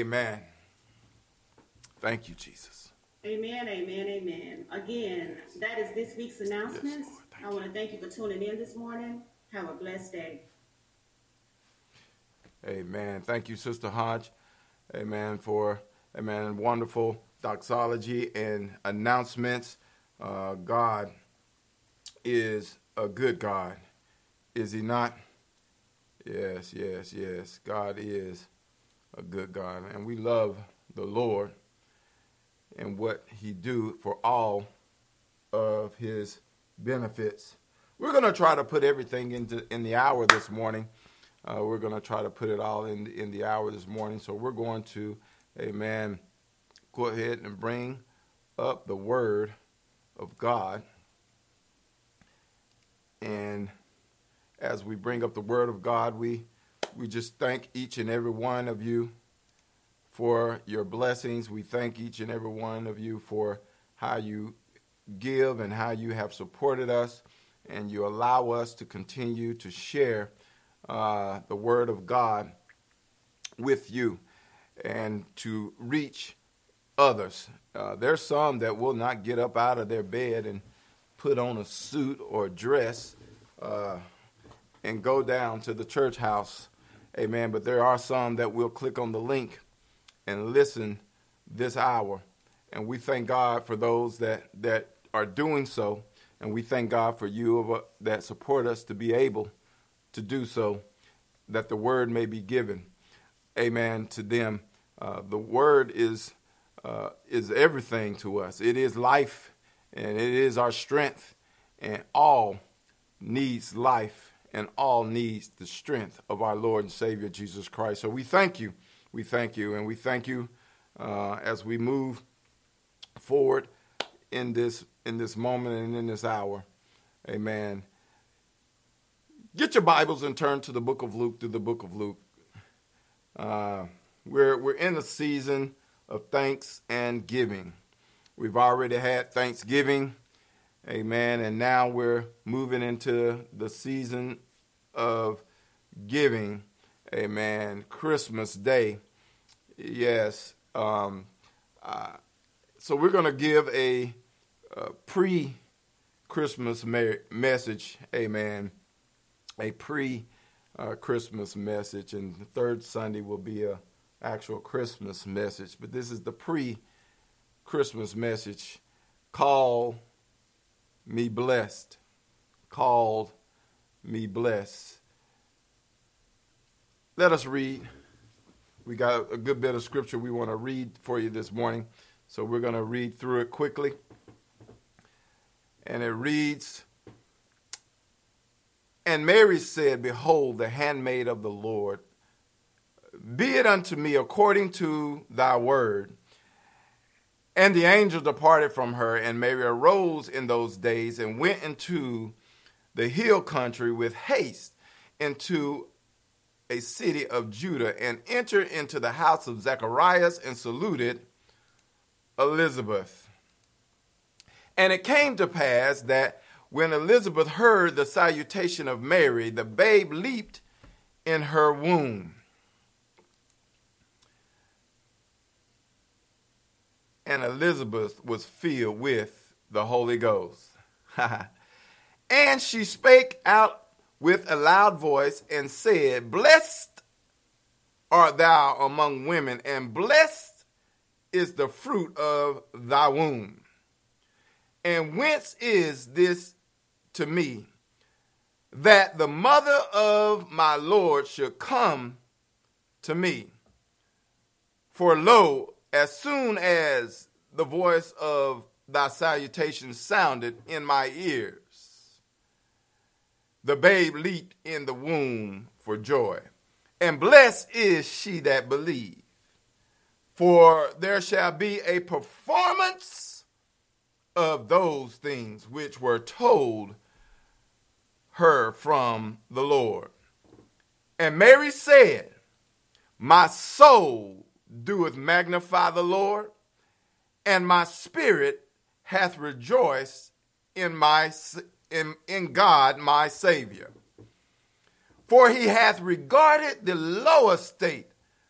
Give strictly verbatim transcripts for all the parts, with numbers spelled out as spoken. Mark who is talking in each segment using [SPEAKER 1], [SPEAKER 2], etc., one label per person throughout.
[SPEAKER 1] Amen. Thank you, Jesus.
[SPEAKER 2] Amen, amen, amen. Again, that is this week's announcements. Yes, I want to thank you for tuning in this morning. Have a blessed day.
[SPEAKER 1] Amen. Thank you, Sister Hodge. Amen, for, amen, wonderful doxology and announcements. Uh, God is a good God. Is he not? Yes, yes, yes. God is a good God. And we love the Lord and what he do for all of his benefits. We're going to try to put everything into in the hour this morning. Uh, we're going to try to put it all in, in the hour this morning. So we're going to, amen, go ahead and bring up the word of God. And as we bring up the word of God, we we just thank each and every one of you for your blessings. We thank each and every one of you for how you give and how you have supported us, and you allow us to continue to share uh, the word of God with you and to reach others. Uh, there's some that will not get up out of their bed and put on a suit or dress uh, and go down to the church house. Amen. But there are some that will click on the link and listen this hour. And we thank God for those that, that are doing so. And we thank God for you that support us to be able to do so, that the word may be given, amen, to them. Uh, the word is uh, is everything to us. It is life, and it is our strength, and all needs life, and all needs the strength of our Lord and Savior, Jesus Christ. So we thank you. We thank you, and we thank you uh, as we move forward in this in this moment and in this hour. Amen. Get your Bibles and turn to the book of Luke, to the book of Luke. Uh, we're we're in a season of thanks and giving. We've already had Thanksgiving, amen, and now we're moving into the season of giving, amen. Christmas Day, yes. Um, uh, so we're going to give a, a pre-Christmas me- message, amen. A pre-Christmas uh, message, and the third Sunday will be a actual Christmas message. But this is the pre-Christmas message. Call me blessed. Called me blessed. Let us read. We got a good bit of scripture we want to read for you this morning, so we're going to read through it quickly. And it reads, "And Mary said, Behold, the handmaid of the Lord, be it unto me according to thy word. And the angel departed from her, and Mary arose in those days and went into the hill country with haste into a city of Judah, and entered into the house of Zacharias and saluted Elizabeth. And it came to pass that when Elizabeth heard the salutation of Mary, the babe leaped in her womb. And Elizabeth was filled with the Holy Ghost. And she spake out with a loud voice and said, Blessed art thou among women, and blessed is the fruit of thy womb. And whence is this to me, that the mother of my Lord should come to me? For lo, as soon as the voice of thy salutation sounded in my ears, the babe leaped in the womb for joy. And blessed is she that believed, for there shall be a performance of those things which were told her from the Lord. And Mary said, My soul doeth magnify the Lord, and my spirit hath rejoiced in my in, in God my Savior. For he hath regarded the low estate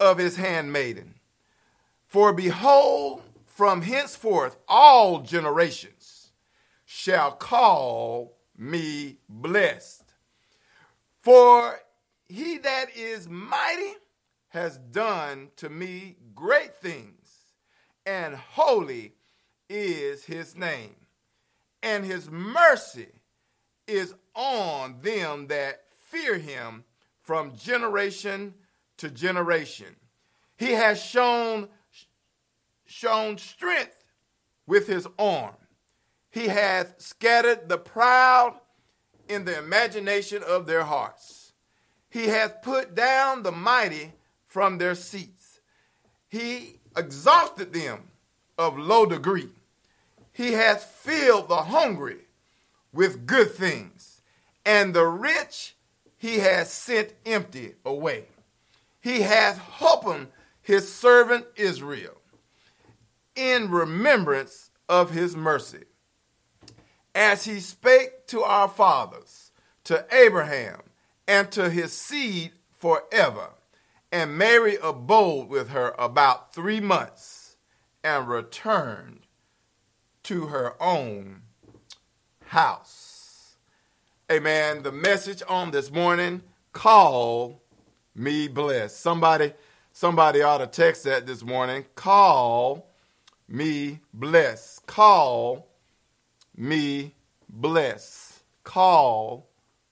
[SPEAKER 1] of his handmaiden. For behold, from henceforth all generations shall call me blessed. For he that is mighty has done to me great things, and holy is his name. And his mercy is on them that fear him from generation to generation. He has shown, shown strength with his arm. He hath scattered the proud in the imagination of their hearts. He hath put down the mighty from their seats. He exalted them of low degree. He hath filled the hungry with good things, and the rich he hath sent empty away. He hath holpen his servant Israel in remembrance of his mercy, as he spake to our fathers, to Abraham, and to his seed forever. And Mary abode with her about three months and returned to her own house. Amen. The message on this morning, call me blessed. Somebody, somebody ought to text that this morning. Call me blessed. Call me blessed. Call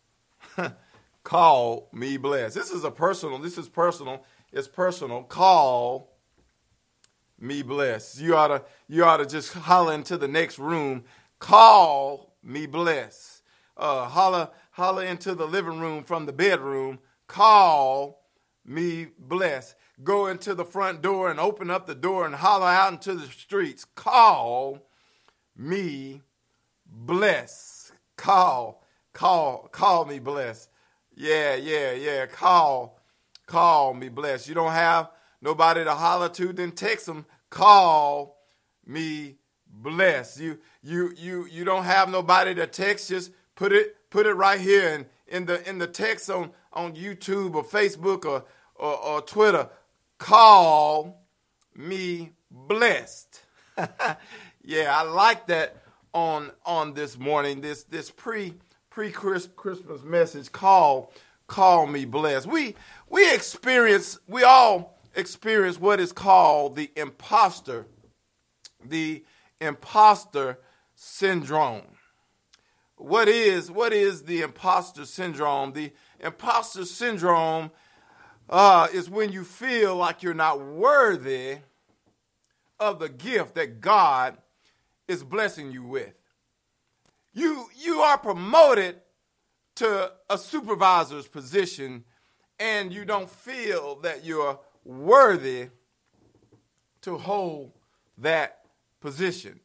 [SPEAKER 1] Call me blessed. This is a personal, this is personal, it's personal. Call me blessed. You ought to, you ought to just holler into the next room. Call me blessed. Uh, holler, holler into the living room from the bedroom. Call me blessed. Go into the front door and open up the door and holler out into the streets. Call me blessed. Call, call, call me blessed. Yeah, yeah, yeah. Call, call me blessed. You don't have nobody to holler to, then text them. Call me blessed. You, you, you, you don't have nobody to text. Just put it, put it right here in, in the in the text on, on YouTube or Facebook or, or, or Twitter. Call me blessed. Yeah, I like that on on this morning. This this pre. Pre-Christmas message, call, call me blessed. We we experience, we all experience what is called the imposter, the imposter syndrome. What is what is the imposter syndrome? The imposter syndrome uh, is when you feel like you're not worthy of the gift that God is blessing you with. You you are promoted to a supervisor's position and you don't feel that you're worthy to hold that position.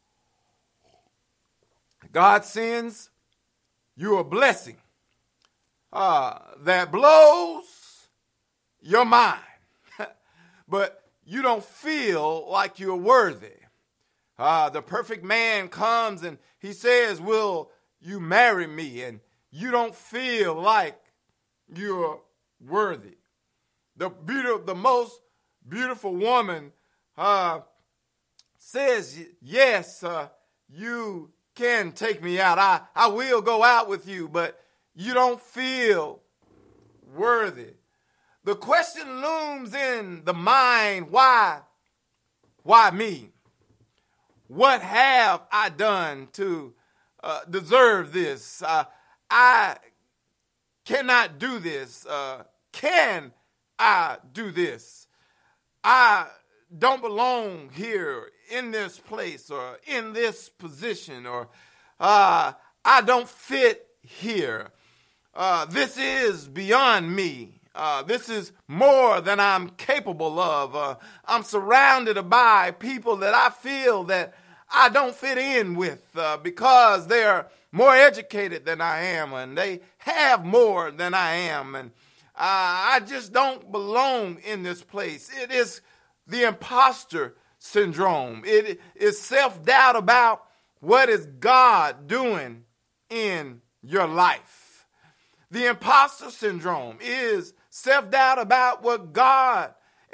[SPEAKER 1] God sends you a blessing uh, that blows your mind, but you don't feel like you're worthy. Uh, the perfect man comes and he says, will you marry me? And you don't feel like you're worthy. The beautiful, the most beautiful woman uh, says, yes, uh, you can take me out. I, I will go out with you, but you don't feel worthy. The question looms in the mind, why? Why me? What have I done to uh, deserve this? Uh, I cannot do this. Uh, can I do this? I don't belong here in this place or in this position, or uh, I don't fit here. Uh, this is beyond me. Uh, this is more than I'm capable of. Uh, I'm surrounded by people that I feel that I don't fit in with uh, because they're more educated than I am and they have more than I am. And uh, I just don't belong in this place. It is the imposter syndrome. It is self-doubt about what is God doing in your life. The imposter syndrome is self-doubt about what God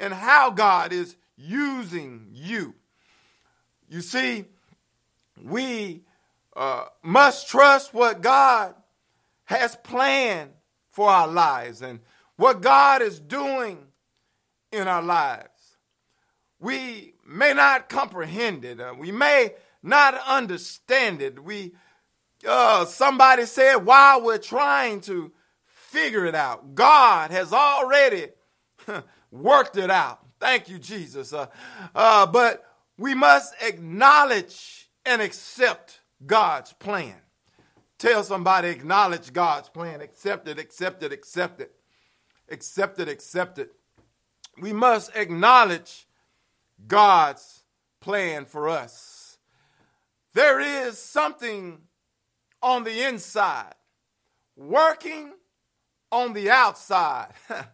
[SPEAKER 1] and how God is using you. You see, we uh, must trust what God has planned for our lives and what God is doing in our lives. We may not comprehend it. Uh, we may not understand it. We, uh, somebody said, while we're trying to figure it out, God has already worked it out. Thank you, Jesus. Uh, uh, but we must acknowledge and accept God's plan. Tell somebody, acknowledge God's plan. Accept it, accept it, accept it. Accept it, accept it. We must acknowledge God's plan for us. There is something on the inside working on the outside.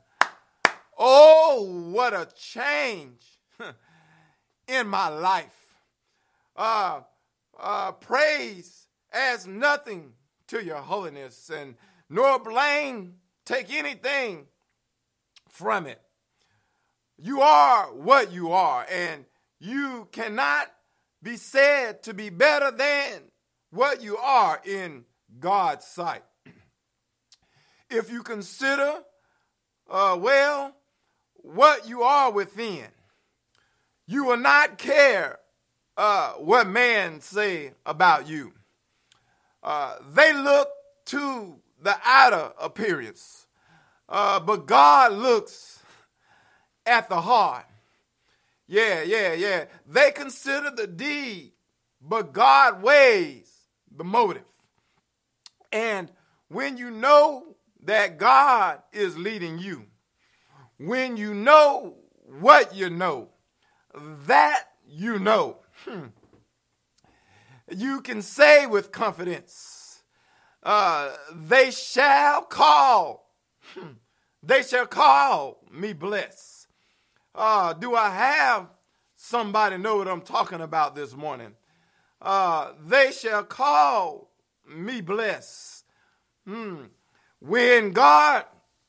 [SPEAKER 1] Oh, what a change in my life. Uh, uh, praise adds nothing to your holiness, and nor blame take anything from it. You are what you are, and you cannot be said to be better than what you are in God's sight. If you consider, uh, well, what you are within, you will not care uh, what man say about you. Uh, they look to the outer appearance, uh, but God looks at the heart. Yeah, yeah, yeah. They consider the deed, but God weighs the motive. And when you know that God is leading you, when you know what you know, that you know, hmm, you can say with confidence, uh, they shall call, hmm, they shall call me blessed. Uh, do I have somebody know what I'm talking about this morning? Uh, they shall call me blessed. Hmm. When God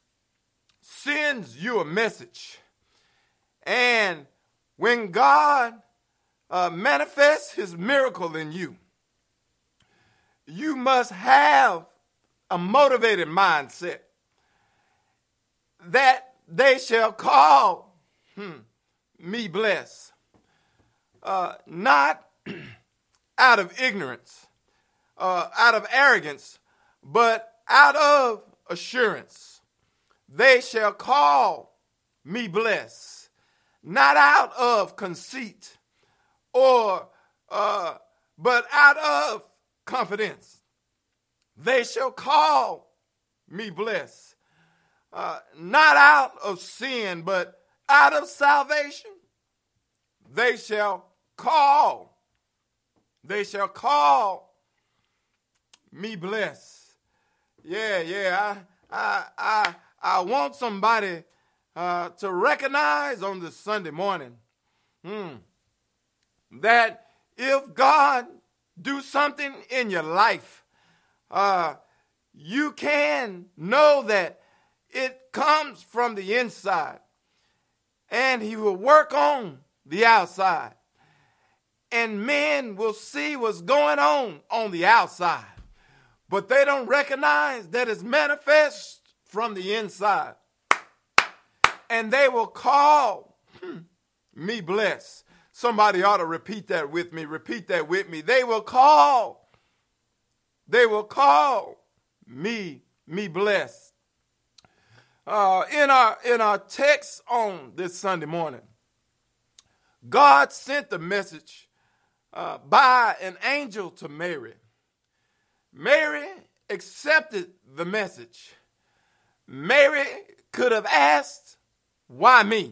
[SPEAKER 1] sends you a message, and when God uh, manifests his miracle in you, you must have a motivated mindset that they shall call Hmm. me bless, uh, not out of ignorance, uh, out of arrogance, but out of assurance. They shall call me bless, not out of conceit, or uh, but out of confidence. They shall call me bless, uh, not out of sin, but out of salvation. They shall call, they shall call me blessed. Yeah, yeah, I, I, I, I want somebody uh, to recognize on this Sunday morning hmm, that if God do something in your life, uh, you can know that it comes from the inside. And he will work on the outside. And men will see what's going on on the outside. But they don't recognize that it's manifest from the inside. And they will call hmm, me blessed. Somebody ought to repeat that with me. Repeat that with me. They will call. They will call me, me blessed. Uh, in our in our text on this Sunday morning, God sent the message uh, by an angel to Mary. Mary accepted the message. Mary could have asked, "Why me?"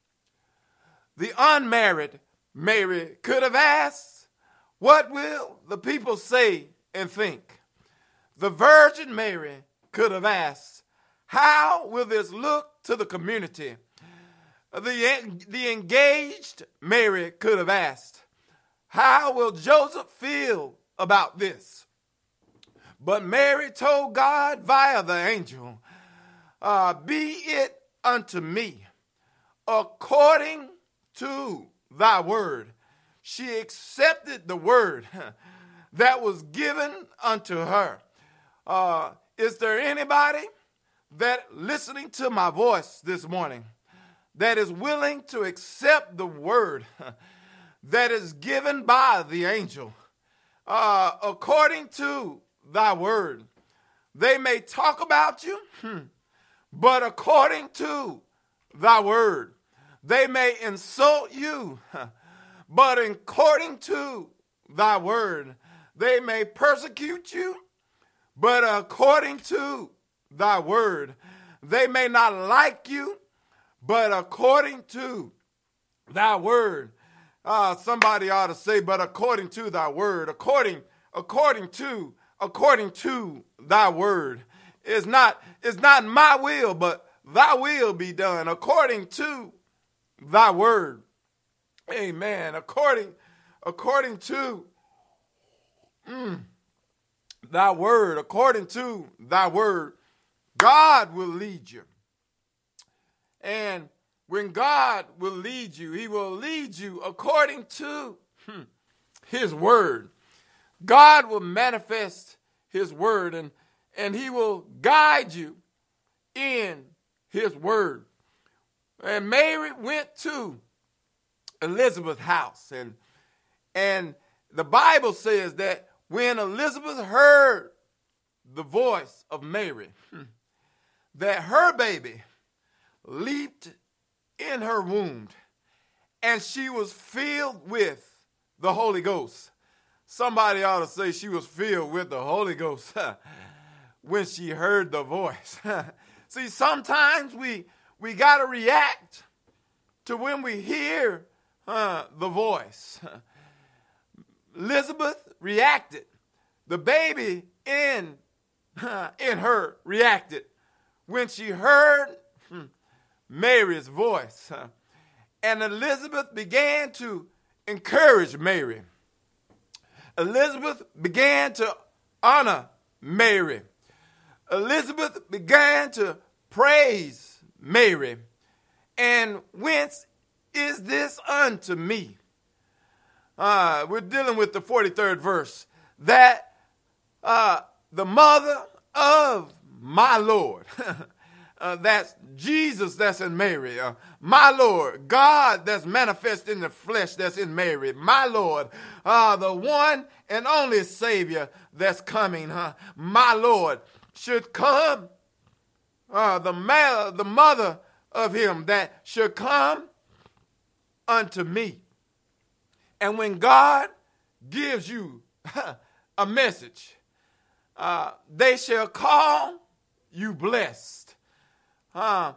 [SPEAKER 1] The unmarried Mary could have asked, "What will the people say and think?" The Virgin Mary could have asked, "How will this look to the community?" The, the engaged Mary could have asked, "How will Joseph feel about this?" But Mary told God via the angel, uh, "Be it unto me according to thy word. She accepted the word that was given unto her. Uh, is there anybody that listening to my voice this morning that is willing to accept the word that is given by the angel? Uh, according to thy word. They may talk about you, but according to thy word. They may insult you, but according to thy word. They may persecute you, but according to thy word. They may not like you, but according to thy word. Uh, somebody ought to say, but according to thy word, according, according to, according to thy word. It's not, it's not my will, but thy will be done according to thy word. Amen. According, according to mm, thy word, according to thy word, God will lead you. And when God will lead you, he will lead you according to hmm, his word. God will manifest his word, and, and he will guide you in his word. And Mary went to Elizabeth's house, and, and the Bible says that when Elizabeth heard the voice of Mary, hmm, that her baby leaped in her womb, and she was filled with the Holy Ghost. Somebody ought to say she was filled with the Holy Ghost when she heard the voice. See, sometimes we we got to react to when we hear uh, the voice. Elizabeth reacted. The baby in, uh, in her reacted when she heard hmm, Mary's voice. And Elizabeth began to encourage Mary. Elizabeth began to honor Mary. Elizabeth began to praise Mary. And whence is this unto me? Uh, we're dealing with the forty-third verse. That uh, the mother of my Lord. Uh, that's Jesus that's in Mary. Uh, my Lord, God that's manifest in the flesh that's in Mary. My Lord, uh, the one and only Savior that's coming. Huh? My Lord should come. Uh, the, ma- the mother of him that should come unto me. And when God gives you a message, uh, they shall call you blessed. Uh,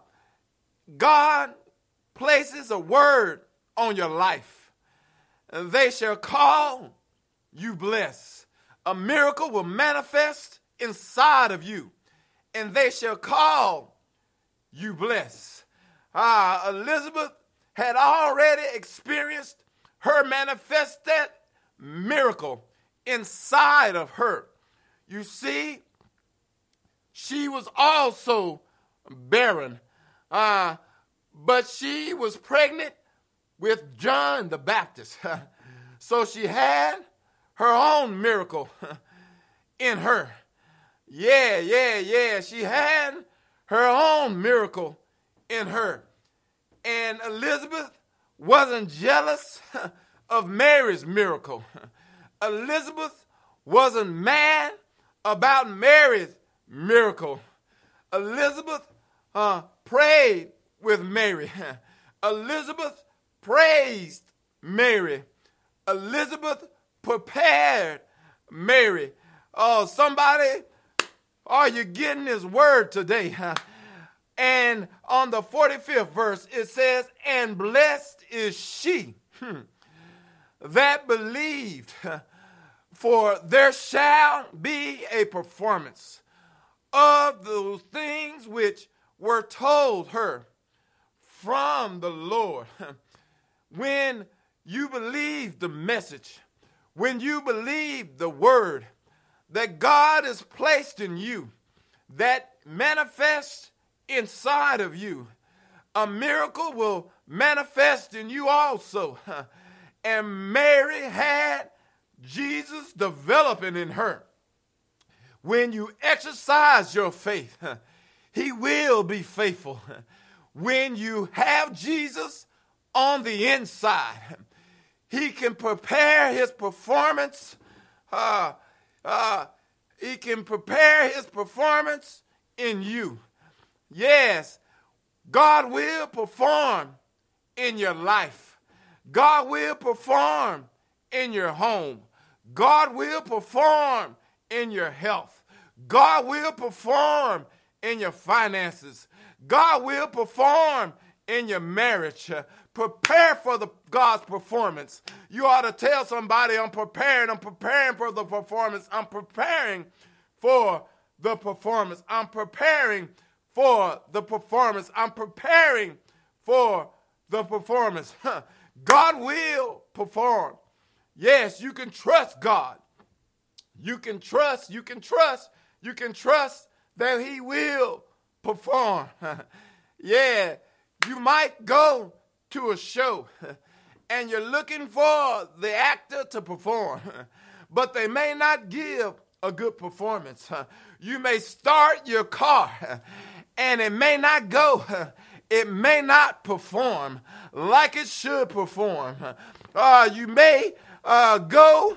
[SPEAKER 1] God places a word on your life. And they shall call you blessed. A miracle will manifest inside of you. And they shall call you blessed. Uh, Elizabeth had already experienced her manifested miracle inside of her. You see, she was also barren, uh, but she was pregnant with John the Baptist. So she had her own miracle in her. Yeah, yeah, yeah. She had her own miracle in her. And Elizabeth wasn't jealous of Mary's miracle. Elizabeth wasn't mad about Mary's miracle. Elizabeth uh, prayed with Mary. Elizabeth praised Mary. Elizabeth prepared Mary. Oh, somebody, are you getting this word today? And on the forty-fifth verse, it says, and blessed is she hmm, that believed, for there shall be a performance of those things which were told her from the Lord. When you believe the message, when you believe the word that God has placed in you, that manifests inside of you, a miracle will manifest in you also. And Mary had Jesus developing in her. When you exercise your faith, he will be faithful. When you have Jesus on the inside, he can prepare his performance. Uh, uh, he can prepare his performance in you. Yes, God will perform in your life. God will perform in your home. God will perform in your health. God will perform in your finances. God will perform in your marriage. Prepare for the God's performance. You ought to tell somebody, I'm preparing. I'm preparing for the performance. I'm preparing for the performance. I'm preparing for the performance. I'm preparing for the performance. God will perform. Yes, you can trust God. You can trust, you can trust, you can trust that he will perform. Yeah, you might go to a show and you're looking for the actor to perform, but they may not give a good performance. You may start your car and it may not go. It may not perform like it should perform. Uh, you may uh, go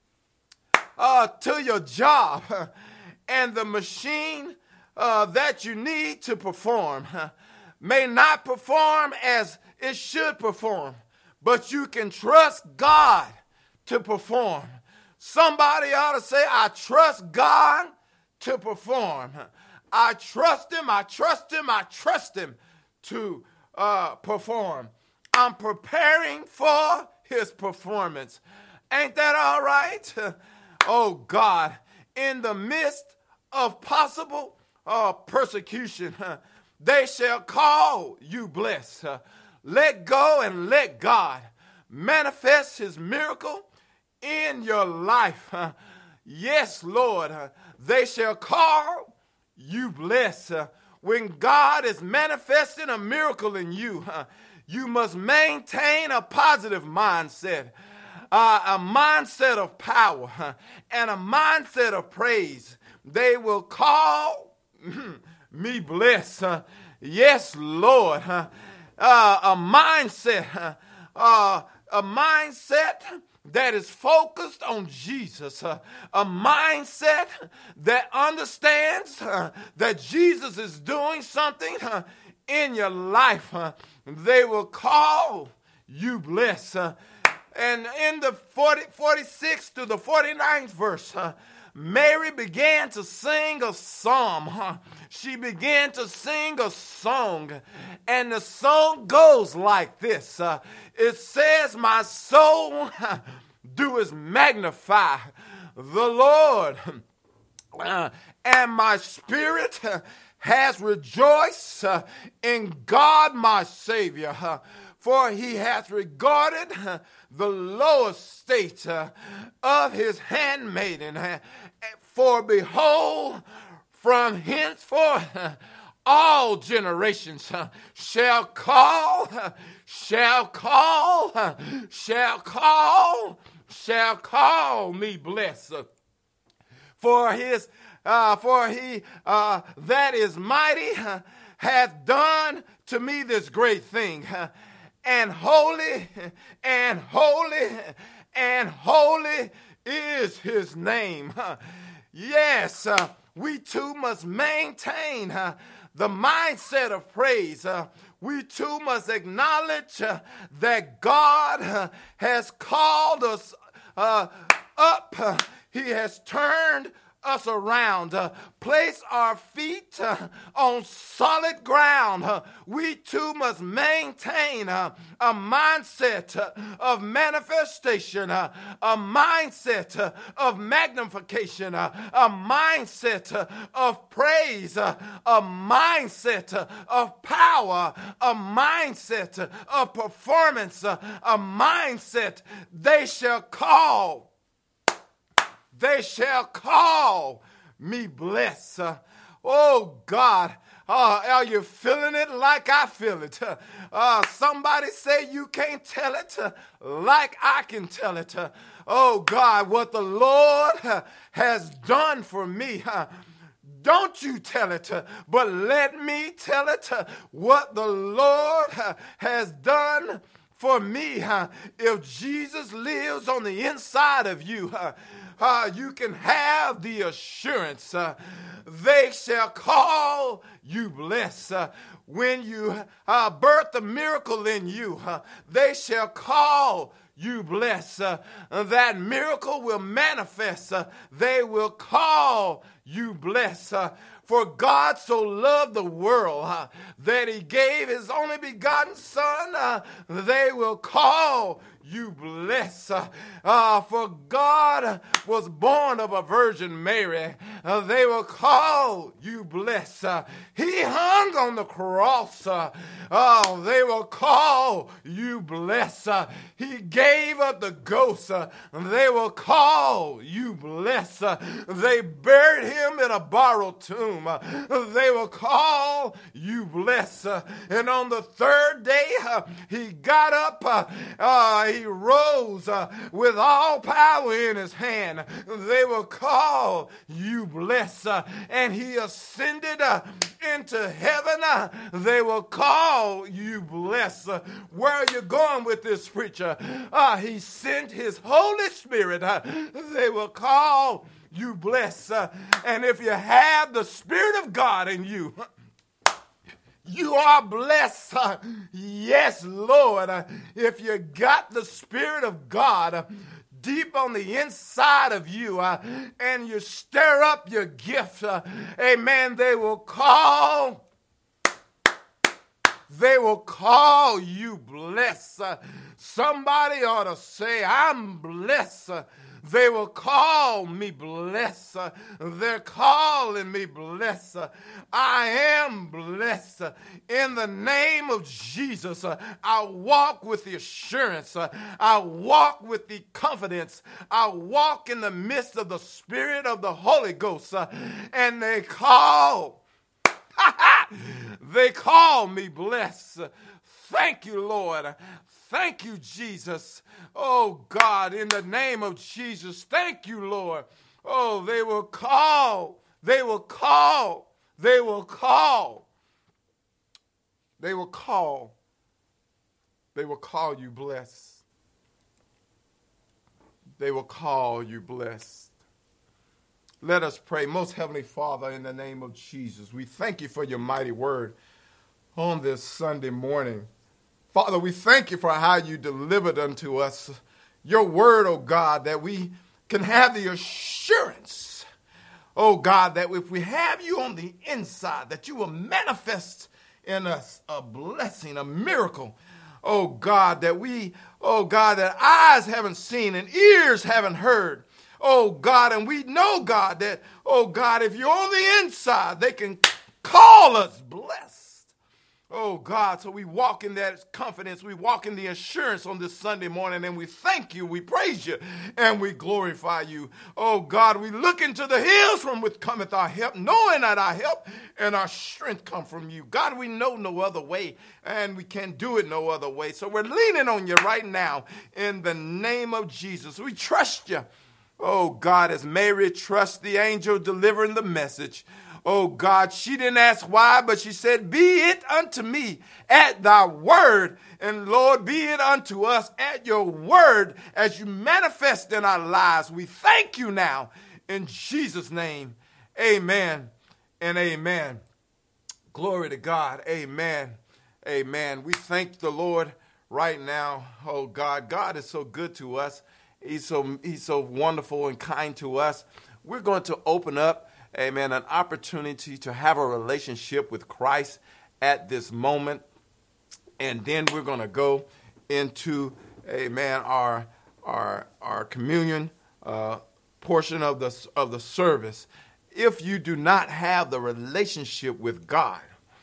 [SPEAKER 1] uh, to your job and the machine uh, that you need to perform may not perform as it should perform, but you can trust God to perform. Somebody ought to say, I trust God to perform. I trust him, I trust him, I trust him to uh, perform. I'm preparing for his performance. Ain't that all right? Oh God, in the midst of possible uh, persecution, they shall call you blessed. Let go and let God manifest his miracle in your life. Yes, Lord, they shall call you blessed. When God is manifesting a miracle in you, you must maintain a positive mindset, uh, a mindset of power, and a mindset of praise. They will call me blessed. Yes, Lord. Uh, a mindset, uh, a mindset that is focused on Jesus, uh, a mindset that understands uh, that Jesus is doing something uh, in your life. Uh, they will call you blessed. Uh, and in the forty, forty-sixth to the forty-ninth verse, uh, Mary began to sing a psalm. Huh? She began to sing a song. And the song goes like this. Uh, it says, my soul doeth magnify the Lord. Uh, and my spirit has rejoiced uh, in God my Savior. Uh, for he hath regarded uh, the low estate uh, of his handmaiden. Uh, for behold, from henceforth uh, all generations uh, shall call, uh, shall call, uh, shall call, shall call me blessed. Uh, for his, uh, for he uh, that is mighty uh, hath done to me this great thing. Uh, And holy, and holy, and holy is his name. Yes, uh, we too must maintain uh, the mindset of praise. Uh, we too must acknowledge uh, that God uh, has called us uh, up. Uh, he has turned us around, uh, place our feet uh, on solid ground. Uh, we too must maintain uh, a mindset uh, of manifestation, uh, a mindset uh, of magnification, uh, a mindset uh, of praise, uh, a mindset uh, of power, a mindset uh, of performance, uh, a mindset they shall call. They shall call me blessed. Uh, oh God, Uh, are you feeling it like I feel it? Uh, somebody say you can't tell it uh, like I can tell it. Uh, oh God, what the Lord uh, has done for me. Uh, Don't you tell it, uh, but let me tell it uh, what the Lord uh, has done for me. Uh, if Jesus lives on the inside of you, uh, uh, you can have the assurance uh, they shall call you blessed. Uh, when you uh, birth a miracle in you, uh, they shall call you blessed. Uh, that miracle will manifest. Uh, they will call you blessed. Uh, for God so loved the world uh, that he gave his only begotten son. Uh, they will call you blessed. Uh, uh, for God was born of a Virgin Mary. Uh, they will call you blessed. Uh, he hung on the cross. Uh, uh, they will call you blessed. Uh, he gave up the ghost. Uh, they will call you blessed. Uh, they buried him in a borrowed tomb. Uh, they will call you blessed. Uh, and on the third day, uh, he got up. Uh, uh, he rose uh, with all power in his hand. They will call you blessed. Uh, and he ascended uh, into heaven. Uh, they will call you blessed. Uh, where are you going with this preacher? Uh, he sent his Holy Spirit. Uh, they will call you blessed. Uh, and if you have the Spirit of God in you, you are blessed. Uh, yes, Lord. Uh, if you got the Spirit of God uh, deep on the inside of you uh, and you stir up your gift, uh, amen, they will call, they will call you blessed. Uh, somebody ought to say, I'm blessed. Uh, They will call me blessed. Uh, they're calling me blessed. Uh, I am blessed. Uh, in the name of Jesus, uh, I walk with the assurance. Uh, I walk with the confidence. I walk in the midst of the Spirit of the Holy Ghost. Uh, and they call, they call me blessed. Thank you, Lord. Thank you, Jesus. Oh, God, in the name of Jesus, thank you, Lord. Oh, they will call, they will call, they will call, they will call, they will call you blessed. They will call you blessed. Let us pray. Most Heavenly Father, in the name of Jesus, we thank you for your mighty word on this Sunday morning. Father, we thank you for how you delivered unto us your word, oh God, that we can have the assurance, oh God, that if we have you on the inside, that you will manifest in us a blessing, a miracle, oh God, that we, oh God, that eyes haven't seen and ears haven't heard, oh God, and we know, God, that, oh God, if you're on the inside, they can call us blessed. Oh, God, so we walk in that confidence. We walk in the assurance on this Sunday morning, and we thank you, we praise you, and we glorify you. Oh, God, we look into the hills from which cometh our help, knowing that our help and our strength come from you. God, we know no other way, and we can't do it no other way. So we're leaning on you right now in the name of Jesus. We trust you. Oh, God, as Mary trusts the angel delivering the message. Oh, God, she didn't ask why, but she said, be it unto me at thy word. And Lord, be it unto us at your word as you manifest in our lives. We thank you now in Jesus' name. Amen and amen. Glory to God. Amen. Amen. We thank the Lord right now. Oh, God, God is so good to us. He's so, he's so wonderful and kind to us. We're going to open up, amen, an opportunity to have a relationship with Christ at this moment. And then we're going to go into, amen, our our our communion uh, portion of the of the service. If you do not have the relationship with God,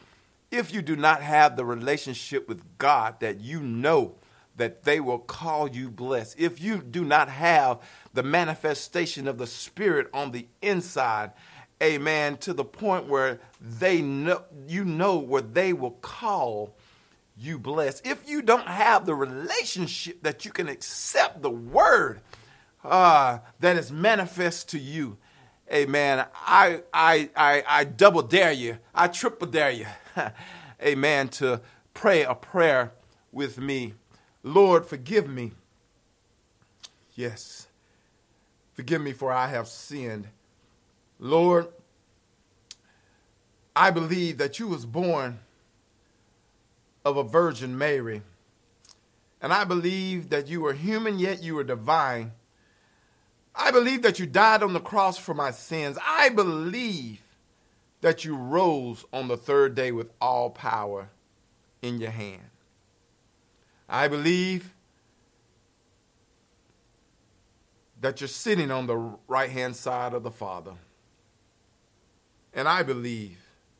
[SPEAKER 1] if you do not have the relationship with God that you know that they will call you blessed, if you do not have the manifestation of the Spirit on the inside, amen, to the point where they know, you know, where they will call you blessed. If you don't have the relationship that you can accept the word uh, that is manifest to you, amen, I, I, I, I double dare you. I triple dare you, amen, to pray a prayer with me. Lord, forgive me. Yes. Forgive me, for I have sinned. Lord, I believe that you was born of a Virgin Mary. And I believe that you were human, yet you were divine. I believe that you died on the cross for my sins. I believe that you rose on the third day with all power in your hand. I believe that you're sitting on the right-hand side of the Father. And I believe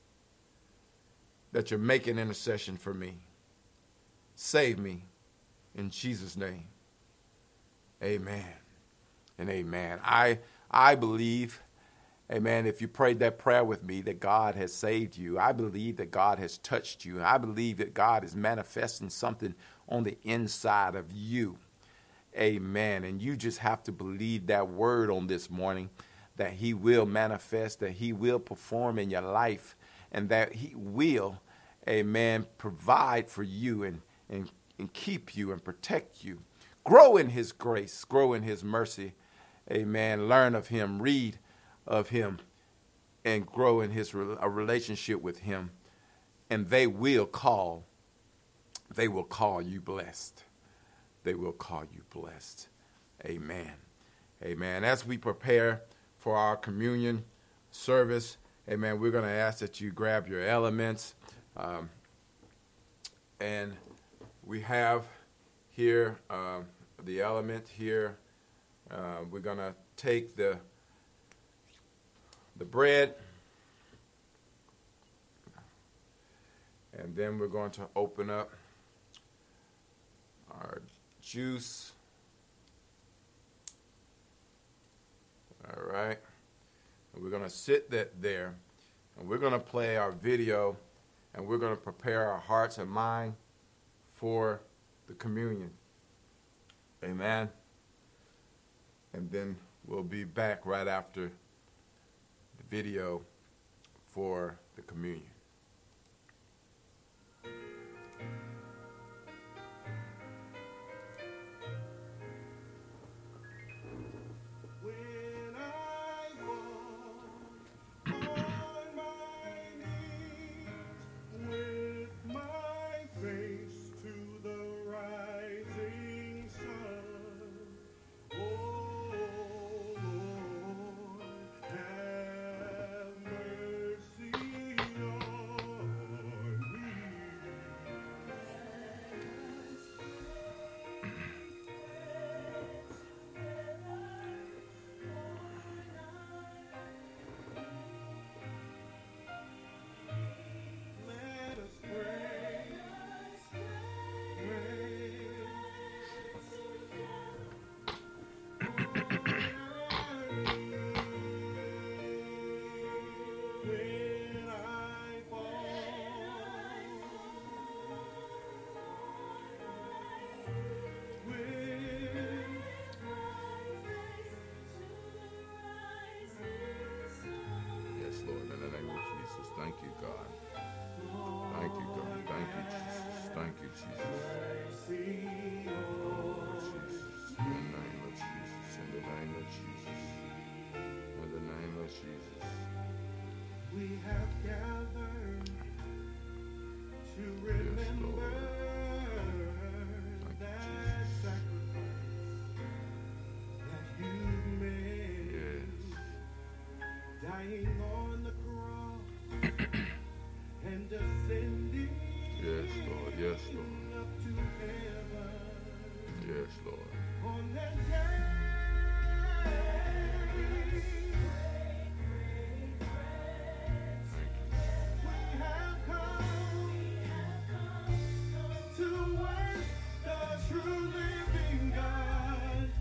[SPEAKER 1] that you're making intercession for me. Save me in Jesus' name. Amen and amen. I, I believe, amen, if you prayed that prayer with me, that God has saved you. I believe that God has touched you. I believe that God is manifesting something on the inside of you. Amen. And you just have to believe that word on this morning, that he will manifest, that he will perform in your life, and that he will, amen, provide for you and, and, and keep you and protect you. Grow in his grace, grow in his mercy. Amen. Learn of him, read of him, and grow in his a relationship with him. And they will call, they will call you blessed. They will call you blessed. Amen. Amen. As we prepare for our communion service, amen, we're going to ask that you grab your elements. Um, and we have here uh, the element here. Uh, we're going to take the, the bread, and then we're going to open up our juice. All right. And we're going to sit that there, and we're going to play our video, and we're going to prepare our hearts and mind for the communion. Amen. And then we'll be back right after the video for the communion. Thank you, God. Thank you, God. Thank you, Jesus. Thank you, Jesus. Oh, Jesus. In the name of Jesus. In the name of Jesus. In the name of Jesus.
[SPEAKER 3] We have gathered to remember
[SPEAKER 1] yes,
[SPEAKER 3] that sacrifice that you made.
[SPEAKER 1] Yes.
[SPEAKER 3] Dying on the cross and ascending
[SPEAKER 1] yes, Lord. Yes, Lord.
[SPEAKER 3] up to heaven.
[SPEAKER 1] Yes, Lord.
[SPEAKER 3] On that day, we have come to worship the true living God.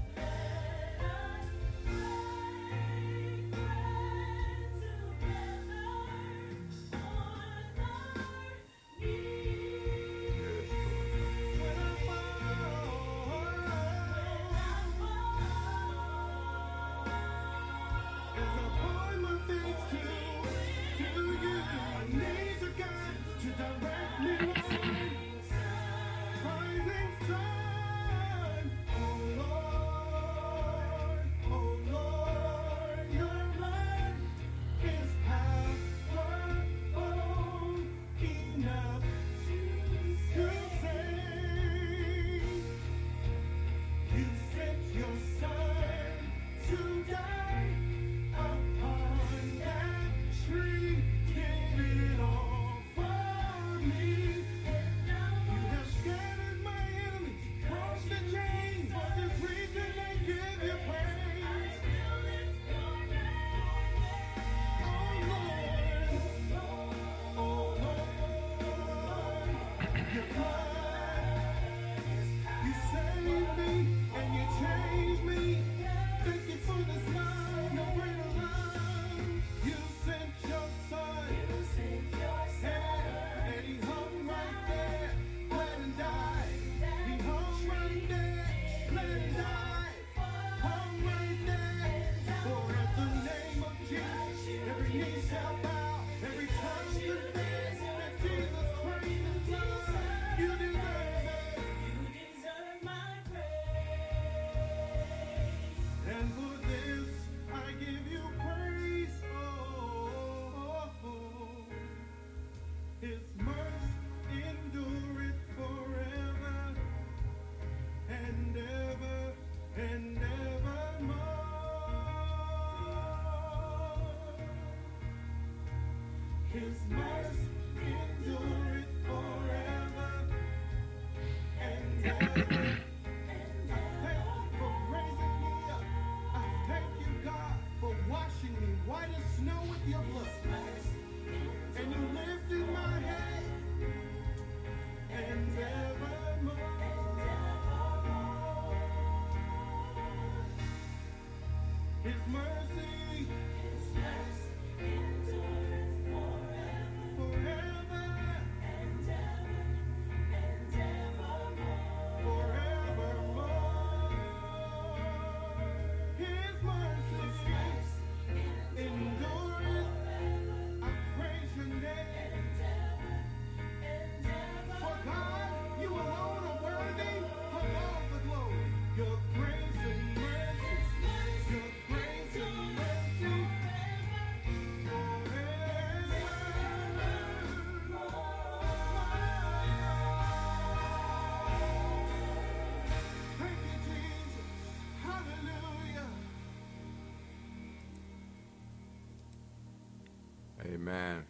[SPEAKER 1] Amen.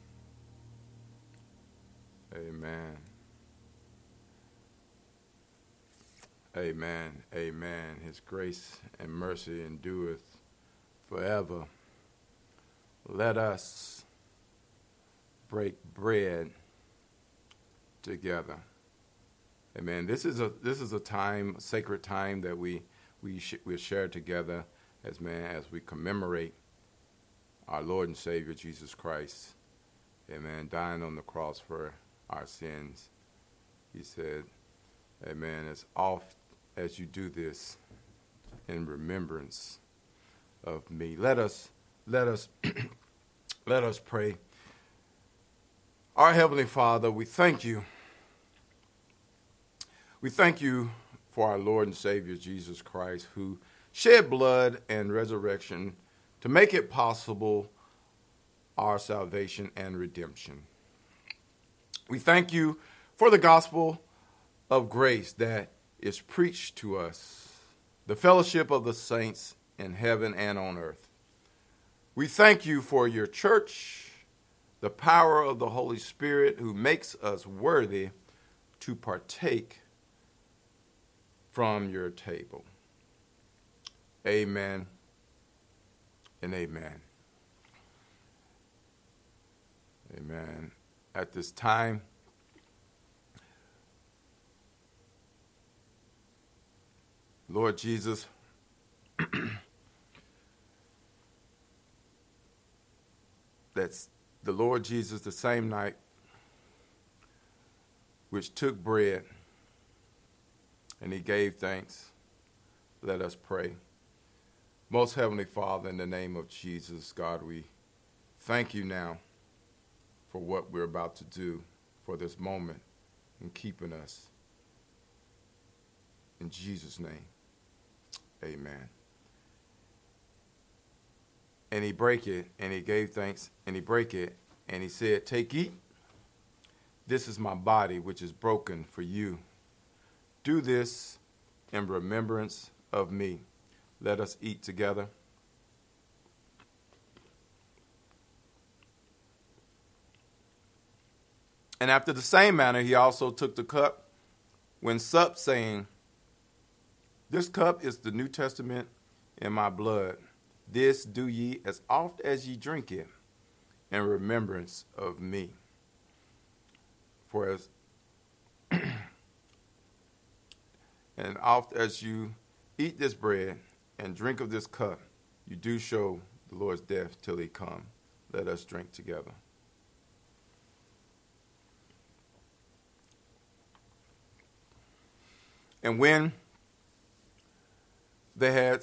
[SPEAKER 1] Amen. Amen. Amen. His grace and mercy endureth forever. Let us break bread together. Amen. This is a this is a time, a sacred time that we we sh- we share together as man as we commemorate our Lord and Savior Jesus Christ. Amen. Dying on the cross for our sins. He said, amen, as oft as you do this in remembrance of me. Let us let us let us pray. Our Heavenly Father, we thank you. We thank you for our Lord and Savior Jesus Christ, who shed blood and resurrection to make it possible our salvation and redemption. We thank you for the gospel of grace that is preached to us, the fellowship of the saints in heaven and on earth. We thank you for your church, the power of the Holy Spirit who makes us worthy to partake from your table. Amen and amen. Amen. At this time, Lord Jesus, that's the Lord Jesus, the same night which took bread and he gave thanks. Let us pray. Most Heavenly Father, in the name of Jesus, God, we thank you now for what we're about to do, for this moment, and keeping us. In Jesus' name, amen. And he brake it, and he gave thanks, and he brake it, and he said, take, eat. This is my body, which is broken for you. Do this in remembrance of me. Let us eat together. And after the same manner, he also took the cup when supped, saying, this cup is the New Testament in my blood. This do ye as oft as ye drink it in remembrance of me. For as and oft as you eat this bread and drink of this cup, you do show the Lord's death till he come. Let us drink together. And when they had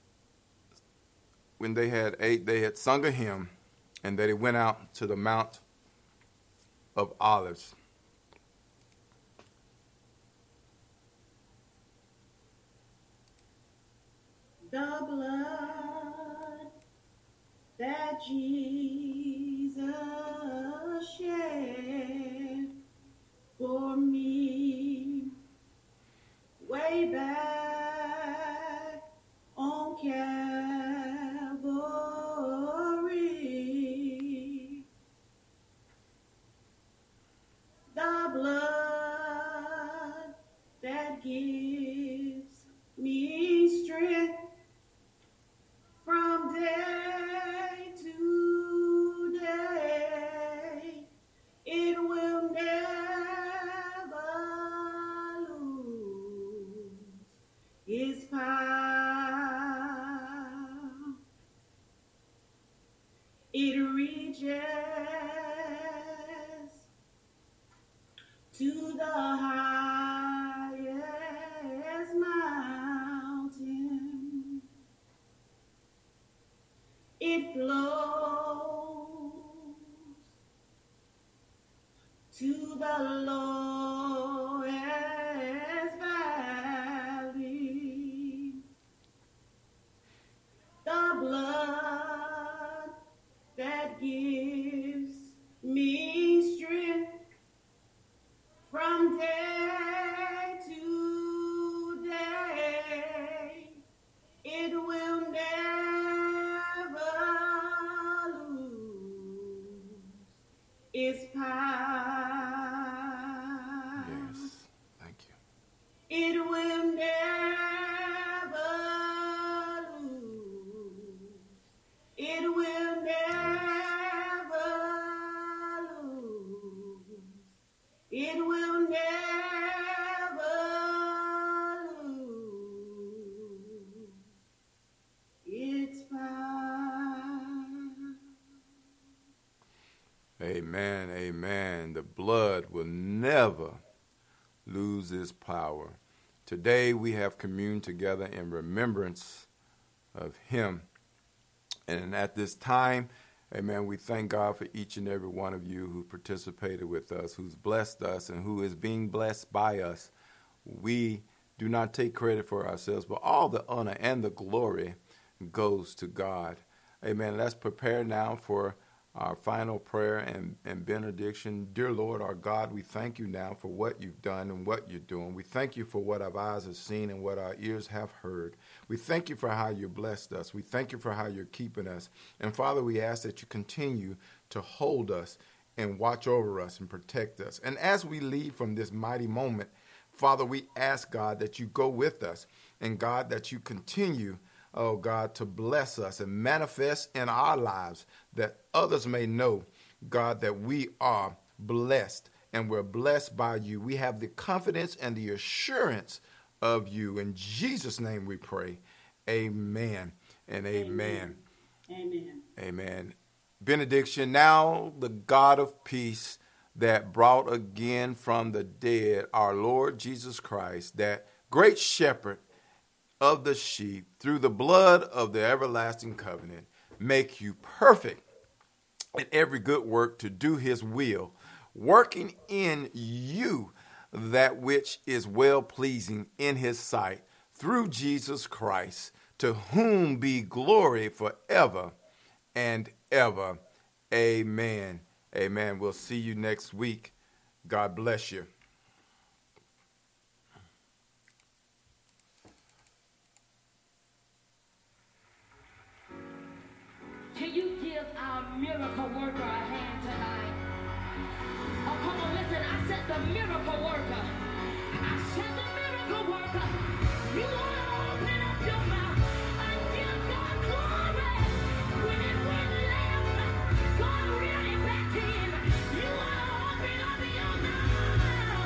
[SPEAKER 1] when they had ate, they had sung a hymn, and they went out to the Mount of Olives.
[SPEAKER 2] The blood that Jesus shed for me way back on Calvary. The blood that gives me strength from day to day, it will never lose its power. It reaches to the highest mountain. It flows to the lowest valley. The blood that gives me strength from day to day, it will never lose its power.
[SPEAKER 1] Yes. Thank you.
[SPEAKER 2] It will never lose. It will never lose. It will never lose its power.
[SPEAKER 1] Amen. Amen. The blood will never lose its power. Today we have communed together in remembrance of him. And at this time, amen, we thank God for each and every one of you who participated with us, who's blessed us, and who is being blessed by us. We do not take credit for ourselves, but all the honor and the glory goes to God. Amen. Let's prepare now for our final prayer and, and benediction. Dear Lord, our God, we thank you now for what you've done and what you're doing. We thank you for what our eyes have seen and what our ears have heard. We thank you for how you blessed us. We thank you for how you're keeping us. And Father, we ask that you continue to hold us and watch over us and protect us. And as we leave from this mighty moment, Father, we ask, God, that you go with us. And God, that you continue, oh God, to bless us and manifest in our lives that others may know, God, that we are blessed and we're blessed by you. We have the confidence and the assurance of you. In Jesus' name we pray. Amen and amen.
[SPEAKER 2] Amen.
[SPEAKER 1] Amen. Benediction. Now the God of peace that brought again from the dead our Lord Jesus Christ, that great shepherd of the sheep, through the blood of the everlasting covenant, make you perfect in every good work to do his will, working in you that which is well-pleasing in his sight, through Jesus Christ, to whom be glory forever and ever. Amen. Amen. We'll see you next week. God bless you.
[SPEAKER 4] Can you give our miracle worker a hand tonight? Oh, come on, listen. I said the miracle worker. I said the miracle worker. You want to open up your mouth and give God glory. When it went left, God reeled it back in. You want to open up your mouth.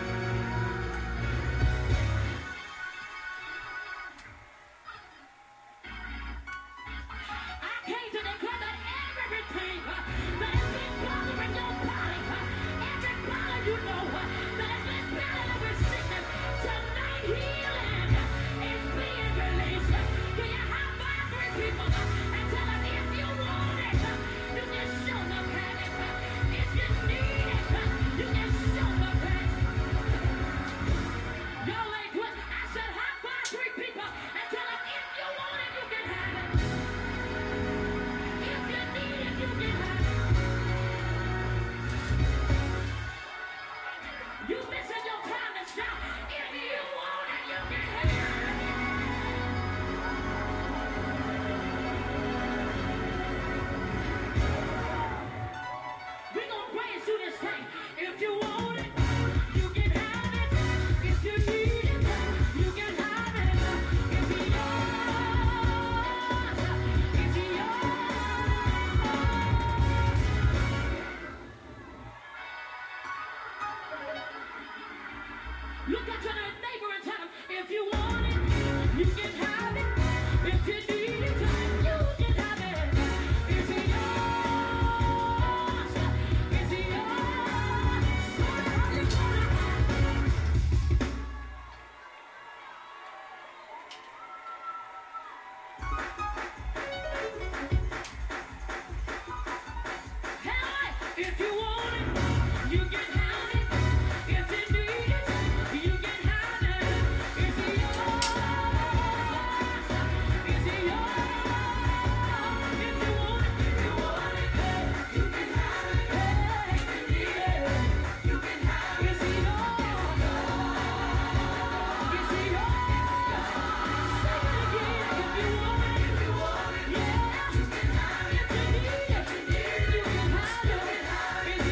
[SPEAKER 4] I came to declare that everything uh, that has been bothering your body, uh, every body you know uh, that has been battling with sickness, tonight healing uh, is being released. Uh, Can you high five three people uh, and tell them if you want it, uh, you can show them have it. Uh, If you need it, uh, you can show them have it. Y'all ain't good. I said high five three people and tell them if you want it, you can have it. If you need it, you can have it. You missing your time to shout. If you want it, you can have it. We gonna praise you this thing. If you want it, you can have it. If you need it, you can have it. It's yours. It's yours. Look at your neighbor and tell him, if you want it, you can have it. If you need it, you can have it. It's yours. It's yours. Somebody wanna have it. Hey, if you want it, you can have it. If you need it, you can have it. It's yours. It's yours. If you want it, you want it. You can have it. If you need it, you can have it. It's yours. It's yours. Say it again. If you want it, you want it. Yeah. You can have it. If you need it, you can have it. It's yours.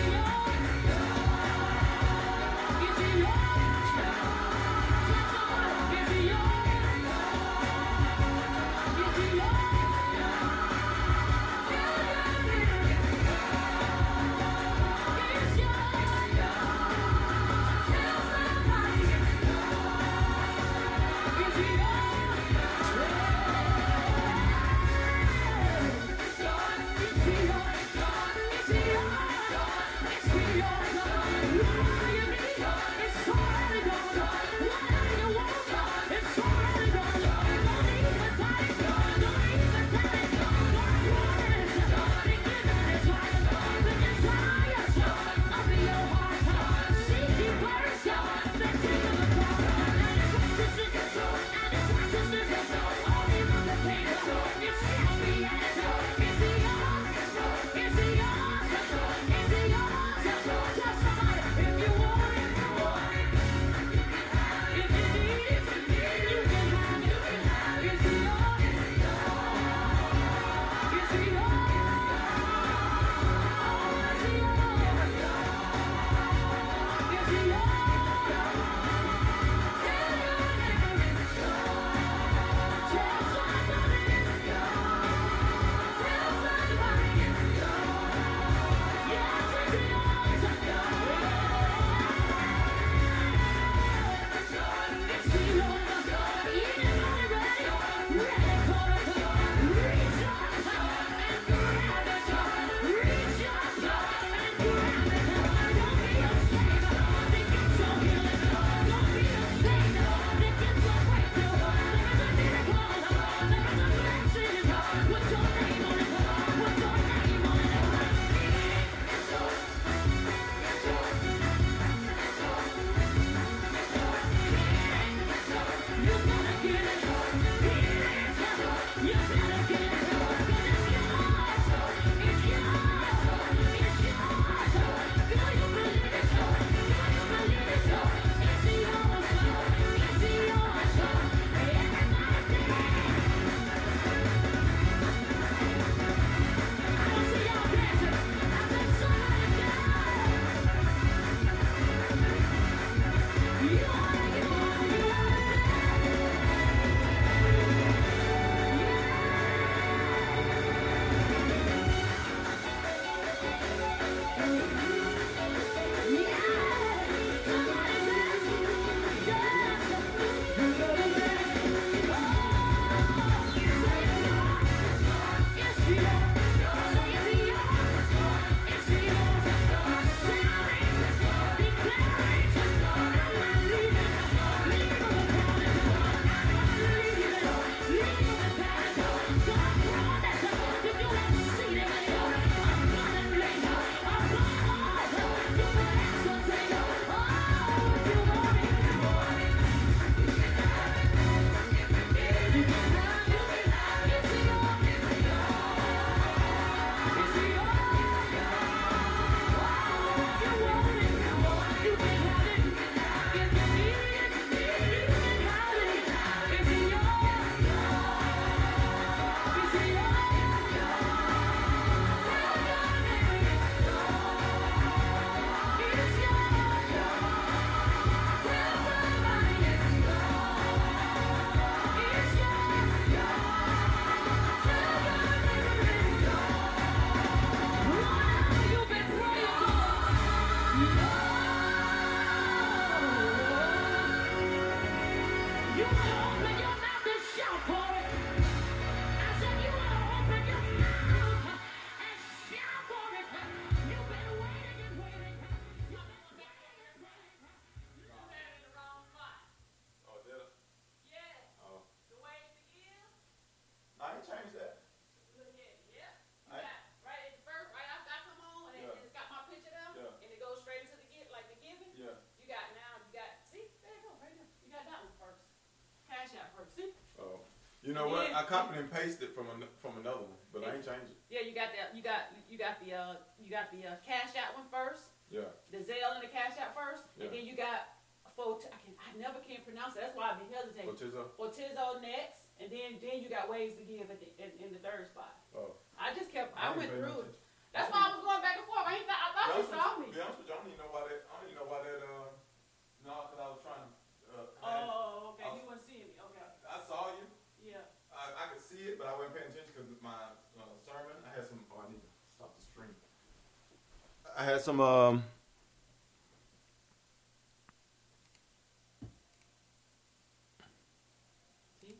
[SPEAKER 5] first. See?
[SPEAKER 1] Oh. You know what? I copied and pasted from an, from another one, but I ain't changed it.
[SPEAKER 5] Yeah, you got the you got you got the uh you got the uh, cash out one first.
[SPEAKER 1] Yeah.
[SPEAKER 5] The Zelle and the cash out first,
[SPEAKER 1] Yeah.
[SPEAKER 5] and then you got Fort. I can I never can pronounce it. That's why I be hesitating.
[SPEAKER 1] Fortizo?
[SPEAKER 5] Fortizo next, and then then you got ways to give at the, in, in the third spot.
[SPEAKER 1] Oh.
[SPEAKER 5] I just kept
[SPEAKER 1] I
[SPEAKER 5] I
[SPEAKER 1] ain't
[SPEAKER 5] went
[SPEAKER 1] paying
[SPEAKER 5] through
[SPEAKER 1] no
[SPEAKER 5] it. That's why I was going back and forth. I ain't thought I thought you saw me.
[SPEAKER 1] To be honest with you, I don't even know why that. I don't even know why that. Uh, no, because I was trying to. Uh,
[SPEAKER 5] Oh, okay.
[SPEAKER 1] I was-
[SPEAKER 5] You weren't seeing me. Okay.
[SPEAKER 1] I saw you.
[SPEAKER 5] Yeah.
[SPEAKER 1] I, I could see it, but I wasn't paying attention because my uh, sermon. I had some. Oh, I need to stop the stream. I had some um